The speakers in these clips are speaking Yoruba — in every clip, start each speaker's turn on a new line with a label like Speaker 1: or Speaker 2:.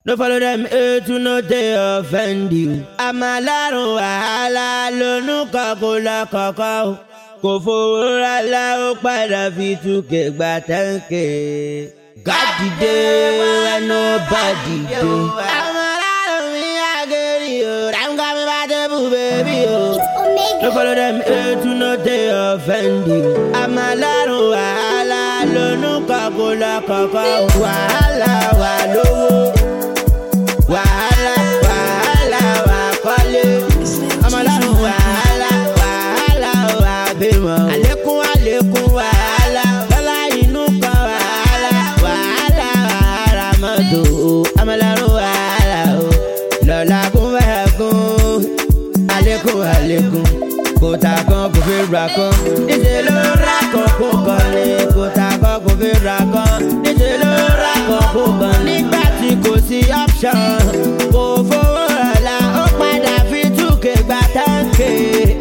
Speaker 1: No follow them hate to no they offend you. Amalaro wahala lonu kakola kakao. Kò fowó rálá ó padà fi túkè gba tẹ́ǹkè. God dìde when nobody dey. Amalaro mi ageri o, I'm coming back to baby o. No follow them hate to no they offend you. Amalaro wahala lonu kakola kakao. Wahala wa lówó. Wahala, wahala, wakole. Amalaro wahala, wahala, wabimo. Alekun, alekun, wahala. Bala inu kan wahala, wahala, wahala moto. Amalaro wahala o. Lola kun wekun. Alekun, alekun. Kota kan kò fi ra kan. Níṣẹ́ ló ra kan kó kan ni. Kota kan kò fi ra kan. Níṣẹ́ ló ra kan kó kan ni. Nígbà tí kò sí option. Kò fowó rọ̀lá ó padà fi túkè gba tẹ́ǹkè.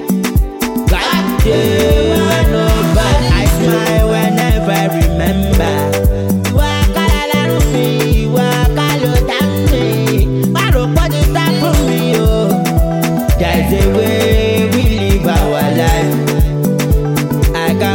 Speaker 1: Gàdé when nobody I smile whenever I remember. Ìwà kálá lẹ́rù mi, ìwà kálò dá mi. Bárò pọ́jú tá fún mi o. There's a way we live our life. I can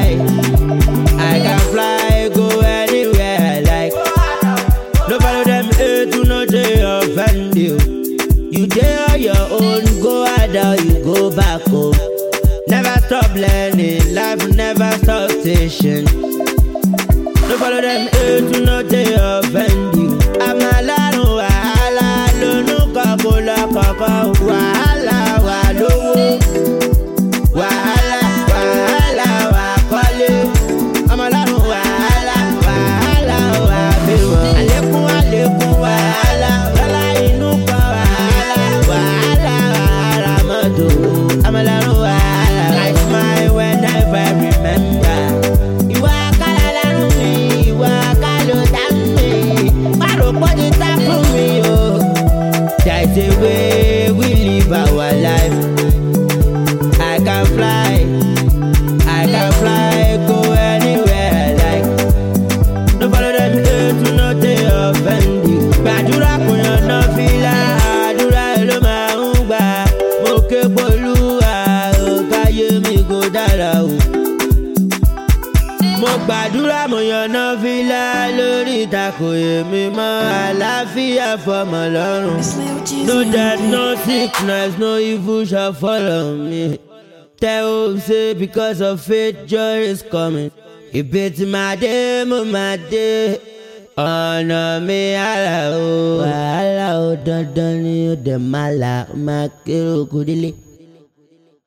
Speaker 1: fly, go anywhere I like. No follow them hate to no they offend you. You dey on your own, go harder, you go back home. Never stop learning, life never stop teaching. No follow them hate to no they offend you. Amalaro wahala lonu kakola kakao. Wahala wa lówó. Wahala, wahala, wakole. Amalaro wahala, wahala, wabimo. Alekun, alekun, wahala. Bala inu kan wahala. Wahala, wahala moto. Amalaro wahala. I smile whenever I remember. Ìwà kálá lẹ́rù mi, ìwà kálò dá mi. Bárò pọ́jú tá fún mi o. There's a way we live our life. I can fly, go anywhere I like. No follow them hate to no they offend you. Gbàdúrà kò yànnà fìlà, àdúrà ló máa ń gbà. Mo ké polúwa, káyé mi kò dára o. Mo gbàdúrà mo yànnà fìlà lórí ìtàkùn èmi mọ́ àlàáfíà fọmọ lọ́rùn. No death, no sickness, no evil shall follow me. Tell hope say because of faith joy is coming. Ìbètì máa dé mo máa dé. Ọ̀nà mi àlà o. Wàhálà o dandan ni ó dẹ̀ máa là ó máa kéré okùn délé.